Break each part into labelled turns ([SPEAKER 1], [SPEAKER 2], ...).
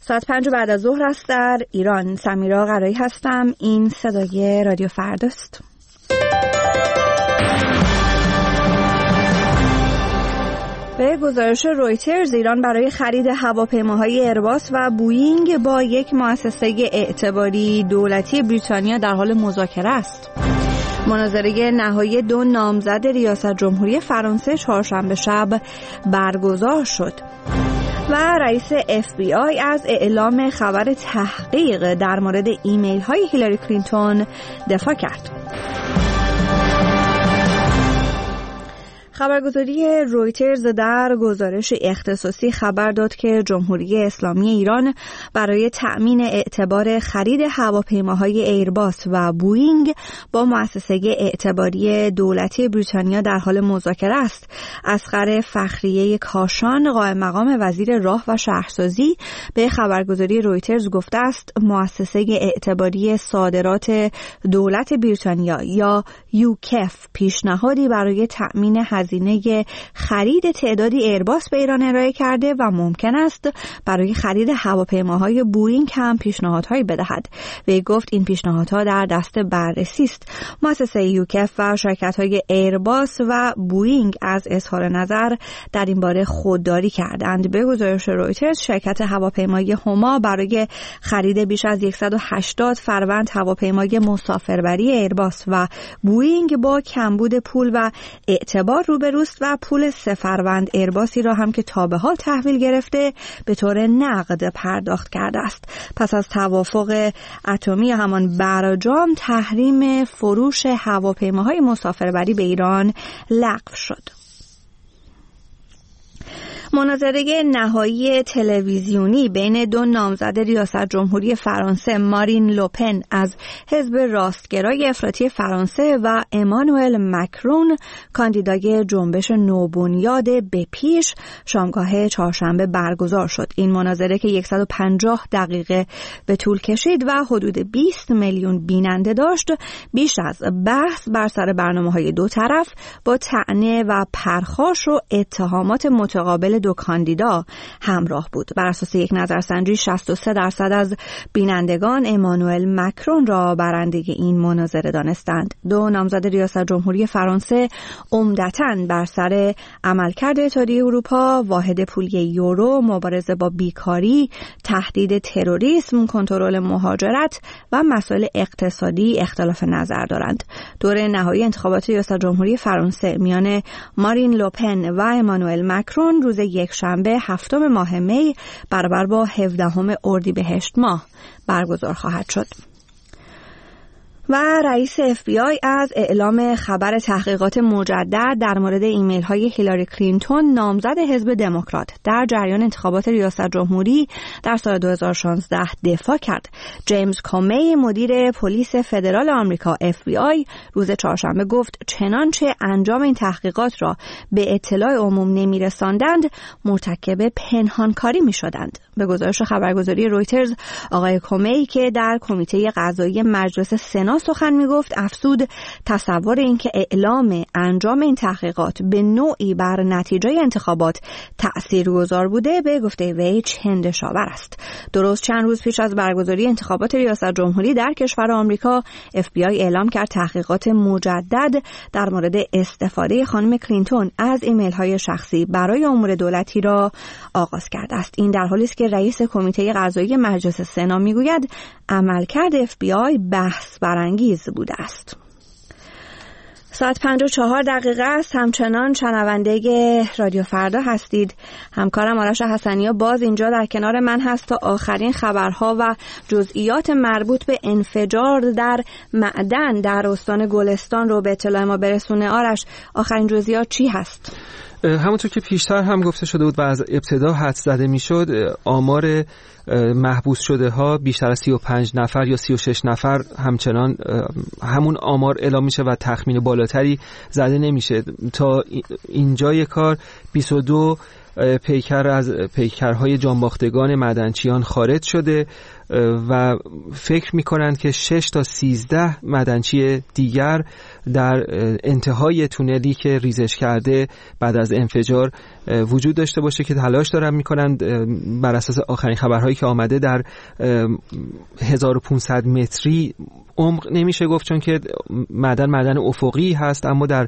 [SPEAKER 1] ساعت 5 بعد از ظهر است در ایران. سمیرا قرایی هستم. این صدای رادیو فرداست. به گزارش رویترز، ایران برای خرید هواپیماهای ایرباس و بوئینگ با یک مؤسسه اعتباری دولتی بریتانیا در حال مذاکره است. مناظره نهایی دو نامزد ریاست جمهوری فرانسه چهارشنبه شب برگزار شد و رئیس FBI از اعلام خبر تحقیق در مورد ایمیل های هیلاری کلینتون دفاع کرد. خبرگزاری رویترز در گزارش اختصاصی خبر داد که جمهوری اسلامی ایران برای تأمین اعتبار خرید هواپیماهای ایرباس و بوئینگ با مؤسسه اعتباری دولتی بریتانیا در حال مذاکره است. اصغر فخریه کاشان، قائم مقام وزیر راه و شهرسازی، به خبرگزاری رویترز گفته است مؤسسه اعتباری صادرات دولت بریتانیا یا یوکف پیشنهادی برای تأمین هزینه خرید تعدادی ایرباس به ایران ارائه کرده و ممکن است برای خرید هواپیماهای بوئینگ هم پیشنهادهایی بدهد. وی گفت این پیشنهادها در دست بررسی است. مؤسسه یوکف و شرکت‌های ایرباس و بوئینگ از اظهار نظر در این باره خودداری کردند. به گزارش رویترز، شرکت هواپیمایی هما برای خرید بیش از 180 فروند هواپیمای مسافربری ایرباس و بوئینگ با کمبود پول و اعتبار روبروست و پول 3 فروند ایرباسی را هم که تا به حال تحویل گرفته به طور نقد پرداخت کرده است. پس از توافق اتمی همان برجام، تحریم فروش هواپیماهای مسافربری به ایران لغو شد. مناظره نهایی تلویزیونی بین دو نامزد ریاست جمهوری فرانسه، مارین لوپن از حزب راستگرای افراطی فرانسه و امانوئل مکرون، کاندیدای جنبش نوبنیاد به پیش، شامگاه چهارشنبه برگزار شد. این مناظره که 150 دقیقه به طول کشید و حدود 20 میلیون بیننده داشت، بیش از بحث بر سر برنامه‌های دو طرف با طعنه و پرخاش و اتهامات متقابل دو کاندیدا همراه بود. بر اساس یک نظرسنجی 63% از بینندگان امانوئل مکرون را برنده این مناظره دانستند. دو نامزد ریاست جمهوری فرانسه عمدتاً بر سر عملکرد اتحادیه اروپا، واحد پولی یورو، مبارزه با بیکاری، تهدید تروریسم، کنترل مهاجرت و مسائل اقتصادی اختلاف نظر دارند. دوره نهایی انتخابات ریاست جمهوری فرانسه میان مارین لوپن و امانوئل مکرون روز یکشنبه 7 ماه می برابر با 17 اردیبهشت ماه برگزار خواهد شد. و رئیس FBI از اعلام خبر تحقیقات مجدد در مورد ایمیل های هیلاری کلینتون، نامزد حزب دموکرات، در جریان انتخابات ریاست جمهوری در سال 2016 دفاع کرد. جیمز کومی، مدیر پلیس فدرال آمریکا FBI، روز چهارشنبه گفت چنانچه انجام این تحقیقات را به اطلاع عموم نمی‌رساندند، مرتکب پنهانکاری می‌شدند. به گزارش خبرگزاری رویترز، آقای کومی که در کمیته قضایی مجلس سنا سخن میگفت، افزود تصور این که اعلام انجام این تحقیقات به نوعی بر نتیجه انتخابات تأثیرگذار بوده به گفته وی چندشاور است. درست چند روز پیش از برگزاری انتخابات ریاست جمهوری در کشور آمریکا، FBI اعلام کرد تحقیقات مجدد در مورد استفاده خانم کلینتون از ایمیل های شخصی برای امور دولتی را آغاز کرده است. این در حالی است که رئیس کمیته قضایی مجلس سنا میگوید عملکرد FBI بحث برانگیز بوده است. ساعت 5:04 است. همچنان شنونده رادیو فردا هستید. همکارم آرش حسنیا باز اینجا در کنار من هست تا آخرین خبرها و جزئیات مربوط به انفجار در معدن در استان گلستان رو به اطلاع ما برسونه. آرش، آخرین جزئیات چی هست؟
[SPEAKER 2] همونطور که پیشتر هم گفته شده بود و از ابتدا حدس زده میشد، آمار محبوس شده ها بیشتر از 35 نفر یا 36 نفر همچنان همون آمار اعلام میشه و تخمین بالاتری زده نمیشه. تا اینجای کار 22 پیکر از پیکرهای جانباختگان معدنچیان خارج شده و فکر می‌کنند که 6 تا 13 معدنچی دیگر در انتهای تونلی که ریزش کرده بعد از انفجار وجود داشته باشه که تلاش دارن می‌کنند بر اساس آخرین خبرهایی که آمده در 1500 متری عمق نمیشه گفت چون که معدن افقی هست، اما در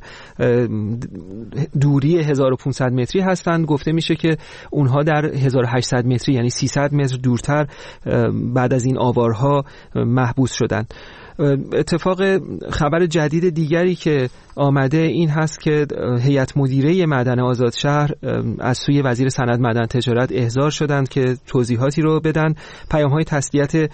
[SPEAKER 2] دوری 1500 متری هستند. گفته میشه که اونها در 1800 متری یعنی 300 متر دورتر بعد از این آوارها محبوس شدند. اتفاق خبر جدید دیگری که آمده این هست که هیئت مدیره معدن آزاد شهر از سوی وزیر صنعت معدن تجارت احضار شدند که توضیحاتی رو بدن. پیام‌های تسلیت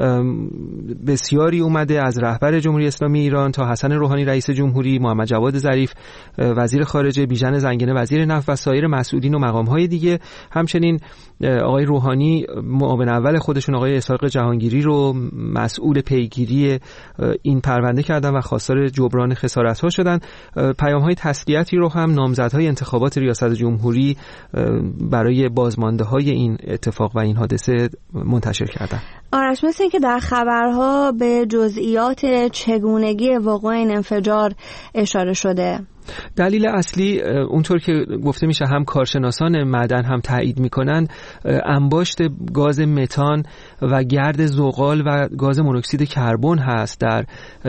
[SPEAKER 2] بسیاری اومده از رهبر جمهوری اسلامی ایران تا حسن روحانی رئیس جمهوری، محمد جواد ظریف وزیر خارجه، بیژن زنگنه وزیر نفت و سایر مسئولین و مقام‌های دیگه. همچنین آقای روحانی معاون اول خودشون آقای اسحاق جهانگیری رو مسئول پیگیری این پرونده کردن و خواستار جبران خسارت‌ها شدن. پیام‌های تسلیتی رو هم نامزدهای انتخابات ریاست جمهوری برای بازمانده‌های این اتفاق و این حادثه منتشر کردن.
[SPEAKER 1] آرش، مثل این که در خبرها به جزئیات چگونگی وقوع این انفجار اشاره شده.
[SPEAKER 2] دلیل اصلی اونطور که گفته میشه هم کارشناسان معدن هم تایید میکنن انباشت گاز متان و گرد زغال و گاز مونوکسید کربن هست در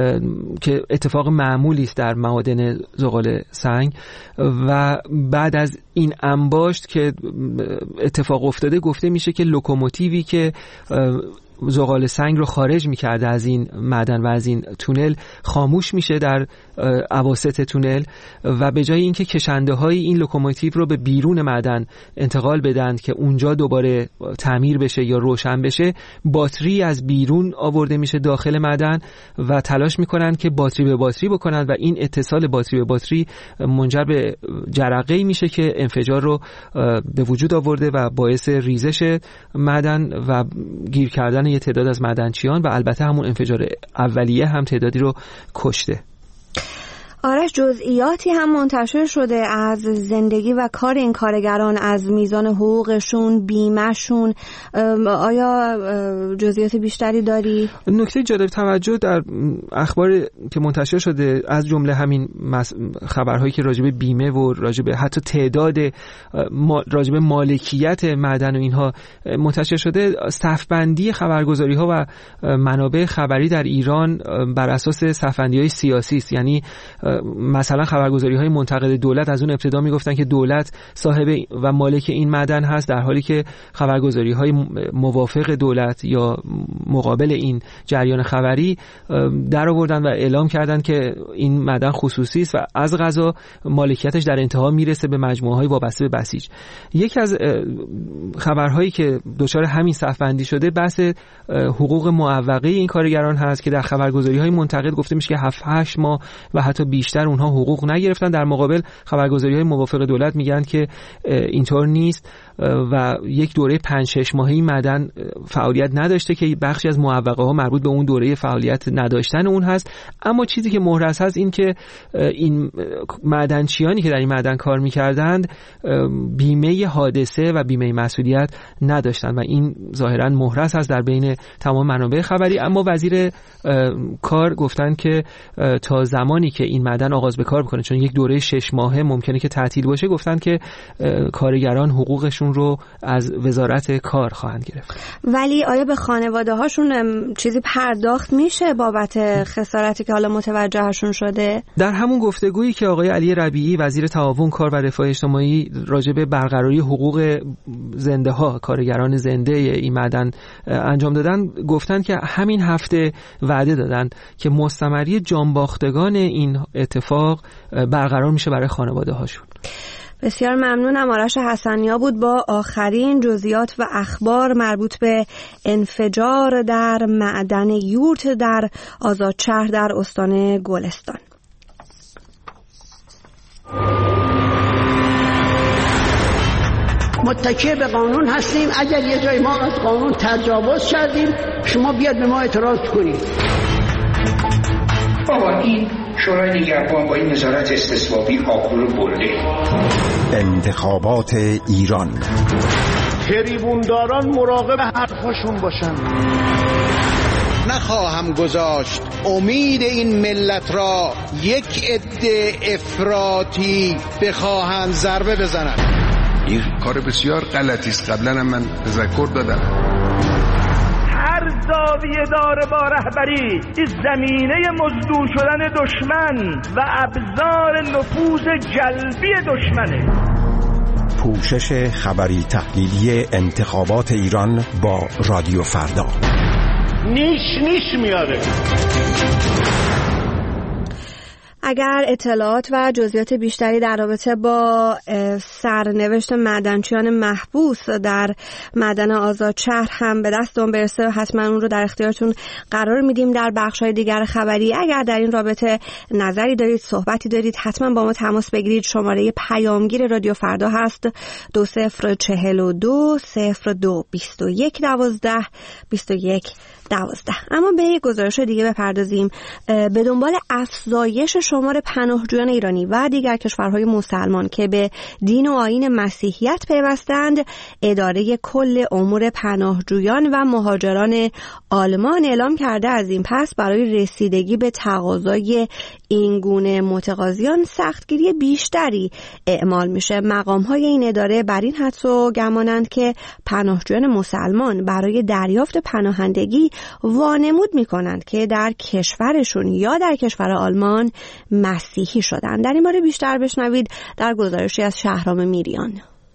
[SPEAKER 2] که اتفاق معمولی است در معادن زغال سنگ و بعد از این انباشت که اتفاق افتاده گفته میشه که لوکوموتیوی که زغال سنگ رو خارج می‌کرده از این معدن و از این تونل خاموش میشه در اواسط تونل و به جای اینکه کشنده‌های این لوکوموتیو رو به بیرون معدن انتقال بدن که اونجا دوباره تعمیر بشه یا روشن بشه، باتری از بیرون آورده میشه داخل معدن و تلاش میکنن که باتری به باتری بکنن و این اتصال باتری به باتری منجر به جرقه‌ای میشه که انفجار رو به وجود آورده و باعث ریزش معدن و گیر کردن یه تعداد از معدنچیان و البته همون انفجار اولیه هم تعدادی رو کشته.
[SPEAKER 1] آرش، جزئیاتی هم منتشر شده از زندگی و کار این کارگران، از میزان حقوقشون، بیمهشون. آیا جزئیات بیشتری داری؟
[SPEAKER 2] نکته جالب توجه در اخبار که منتشر شده از جمله همین خبرهایی که راجب بیمه و راجب حتی تعداد راجب مالکیت معدن و اینها منتشر شده، صف‌بندی خبرگزاری‌ها و منابع خبری در ایران بر اساس صف‌بندی‌های سیاسی است. یعنی مثلا خبرگزاری‌های منتقد دولت از اون ابتدا میگفتن که دولت صاحب و مالک این معدن هست، در حالی که خبرگزاری‌های موافق دولت یا مقابل این جریان خبری در آوردن و اعلام کردن که این معدن خصوصی است و از قضا مالکیتش در انتها میرسه به مجموعه‌های وابسته به بسیج. یکی از خبرهایی که دچار همین صف‌بندی شده بحث حقوق معوقه این کارگران هست که در خبرگزاری‌های منتقد گفته میشه که 7-8 ماه و حتی بیشتر اونها حقوق نگرفتن. در مقابل خبرگزاری‌های موافق دولت میگن که اینطور نیست و یک دوره 5-6 ماهه‌ای معدن فعالیت نداشته که بخشی از معوقه‌ها مربوط به اون دوره فعالیت نداشتن اون هست. اما چیزی که محرز هست این که این معدنچیانی که در این معدن کار می‌کردند بیمه حادثه و بیمه مسئولیت نداشتن و این ظاهراً محرز هست در بین تمام منابع خبری. اما وزیر کار گفتن که تا زمانی که این معدن آغاز به کار بکنه، چون یک دوره 6 ماهه ممکنه که تعطیل باشه، گفتن که کارگران حقوقشون رو از وزارت کار خواهند گرفت.
[SPEAKER 1] ولی آیا به خانواده هاشون چیزی پرداخت میشه بابت خسارتی که حالا متوجهشون شده؟ در
[SPEAKER 2] همون گفتگویی که آقای علی ربیعی وزیر تعاون کار و رفاه اجتماعی راجع به برقراری حقوق زنده ها، کارگران زنده این معدن انجام دادن، گفتن که همین هفته وعده دادن که مستمری جانباختگان این اتفاق برقرار میشه برای خانواده هاشون.
[SPEAKER 1] بسیار ممنونم. آرش حسنیا بود با آخرین جزئیات و اخبار مربوط به انفجار در معدن یورت در آزادشهر در استان گلستان.
[SPEAKER 3] متکی به قانون هستیم. اگر یه جای ما از قانون تجاوز کردیم، شما بیاد به ما اعتراض کنید.
[SPEAKER 4] بابا این شورای نگهبان با این نظارت استثبابی آقول رو برده.
[SPEAKER 5] انتخابات ایران.
[SPEAKER 6] تریبونداران مراقب حرفاشون باشن.
[SPEAKER 7] نخواهم گذاشت امید این ملت را یک عده افراطی بخواهند ضربه بزنند.
[SPEAKER 8] این کار بسیار غلطی است. قبلا هم من تذکر دادم.
[SPEAKER 9] هر زاویه داره با رهبری زمینه مزدور شدن دشمن و ابزار نفوذ جلبی دشمنه.
[SPEAKER 5] پوشش خبری تحلیلی انتخابات ایران با رادیو فردا.
[SPEAKER 6] نیش میاره.
[SPEAKER 1] اگر اطلاعات و جزئیات بیشتری در رابطه با سرنوشت معدنچیان محبوس در معدن آزادشهر هم به دستمون برسه حتما اون رو در اختیارتون قرار میدیم در بخش‌های دیگر خبری. اگر در این رابطه نظری دارید، صحبتی دارید، حتما با ما تماس بگیرید. شماره پیامگیر رادیو فردا هست 2042 02 21 12 21 12. اما به یک گزارش دیگه بپردازیم. به دنبال افزایش شمار پناهجویان ایرانی و دیگر کشورهای مسلمان که به دین و آیین مسیحیت پیوستند، اداره کل امور پناهجویان و مهاجران آلمان اعلام کرده از این پس برای رسیدگی به تقاضای این گونه متقاضیان سختگیری بیشتری اعمال میشه. مقام‌های این اداره بر این حدس و گمانند که پناهجویان مسلمان برای دریافت پناهندگی وانمود میکنند که در کشورشون یا در کشور آلمان مسیحی شدن. در این باره بیشتر بشنوید در گزارشی از شهرام میریان.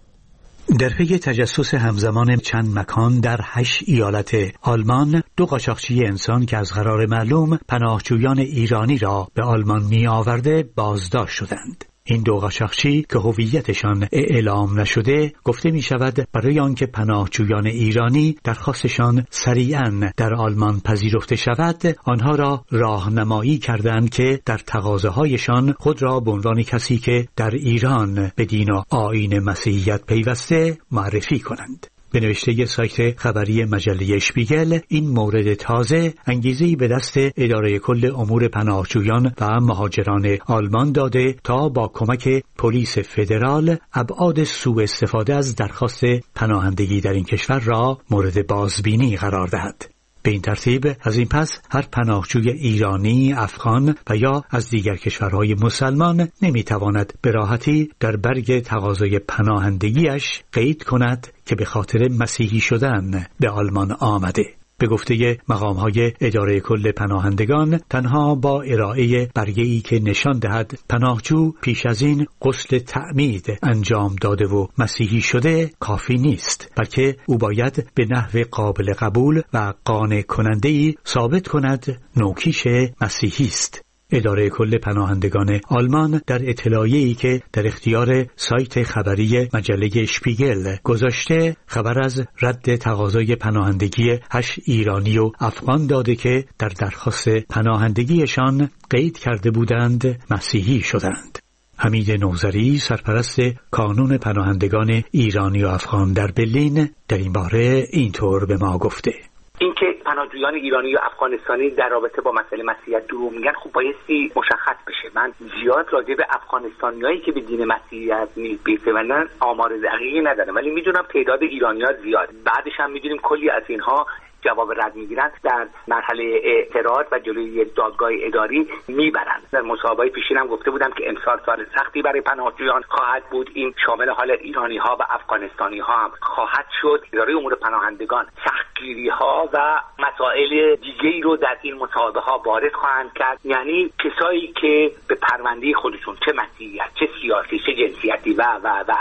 [SPEAKER 10] در پی تجسس همزمان چند مکان در 8 ایالت آلمان، 2 قاچاقچی انسان که از قرار معلوم پناهجویان ایرانی را به آلمان می آورده بازداشت شدند. این 2 قاچاقچی که هویتشان اعلام نشده، گفته می شود برای آنکه پناهجویان ایرانی درخواستشان سریعاً در آلمان پذیرفته شود، آنها را راهنمایی کردند که در تقاضاهایشان خود را به عنوان کسی که در ایران به دین و آیین مسیحیت پیوسته معرفی کنند. به نوشته سایت خبری مجله اشپیگل، این مورد تازه انگیزه‌ای به دست اداره کل امور پناهجویان و مهاجران آلمان داده تا با کمک پلیس فدرال ابعاد سوء استفاده از درخواست پناهندگی در این کشور را مورد بازبینی قرار دهد. به این ترتیب از این پس هر پناهجوی ایرانی، افغان و یا از دیگر کشورهای مسلمان نمیتواند به راحتی در برگ تقاضای پناهندگیش قید کند که به خاطر مسیحی شدن به آلمان آمده. به گفته مقام‌های اداره کل پناهندگان، تنها با ارائه برگه‌ای که نشان دهد پناهجو پیش از این غسل تعمید انجام داده و مسیحی شده کافی نیست، بلکه او باید به نحو قابل قبول و قانع کننده‌ای ثابت کند نوکیش مسیحی است. اداره کل پناهندگان آلمان در اطلاعیه‌ای که در اختیار سایت خبری مجله اشپیگل گذاشته، خبر از رد تقاضای پناهندگی 8 ایرانی و افغان داده که در درخواست پناهندگیشان قید کرده بودند مسیحی شدند. حمید نوذری، سرپرست کانون پناهندگان ایرانی و افغان در برلین، در این باره اینطور به ما گفته:
[SPEAKER 11] اینکه پناهجویان ایرانی و افغانستانی در رابطه با مسئله مسیحیت دروغ میگن، خب بایستی مشخص بشه. من زیاد راجع به افغانستانیایی که به دین مسیحیت پیوندن آمار دقیقی ندارم، ولی میدونم تعداد ایرانی‌ها زیاد. بعدش هم میدونیم کلی از اینها جواب رد میگیرن، در مرحله اعتراض و جلوی دادگاه اداری میبرن. در مصاحبه پیشینم گفته بودم که امسال سال سختی برای پناهجویان خواهد بود. این شامل حال ایرانی ها و افغانستانی ها هم خواهد شد. اداره امور پناهندگان سختگیری ها و مسائل دیگه‌ای رو در این مصاحبه ها وارد خواهند کرد. یعنی کسایی که به پرونده خودشون چه مسیحیت، چه سیاسی، چه جنسیتی و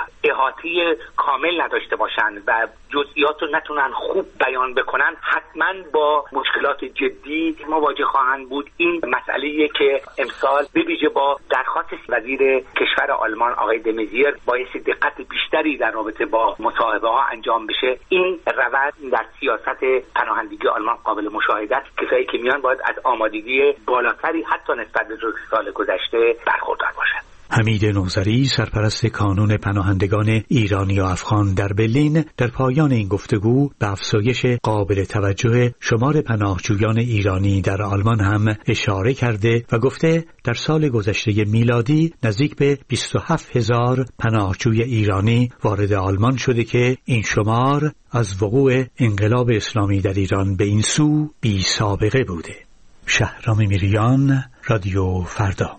[SPEAKER 11] احاطه کامل نداشته باشند و جزئیات رو نتونن خوب بیان بکنن، حتما با مشکلات جدی مواجه خواهند بود. این مسئله‌ایه که امسال به ویژه با درخواست وزیر کشور آلمان آقای دمزیر باعث دقت بیشتری در رابطه با مصاحبه ها انجام بشه. این روند در سیاست پناهندگی آلمان قابل مشاهده است. کسایی که میان باید از آمادگی بالاتری حتی نسبت به سال گذشته برخوردار باشند.
[SPEAKER 10] حمید نوذری سرپرست کانون پناهندگان ایرانی و افغان در برلین در پایان این گفتگو به افزایش قابل توجه شمار پناهجویان ایرانی در آلمان هم اشاره کرده و گفته در سال گذشته میلادی نزدیک به 27,000 پناهجوی ایرانی وارد آلمان شده که این شمار از وقوع انقلاب اسلامی در ایران به این سو بی سابقه بوده. شهرام میریان، رادیو فردا.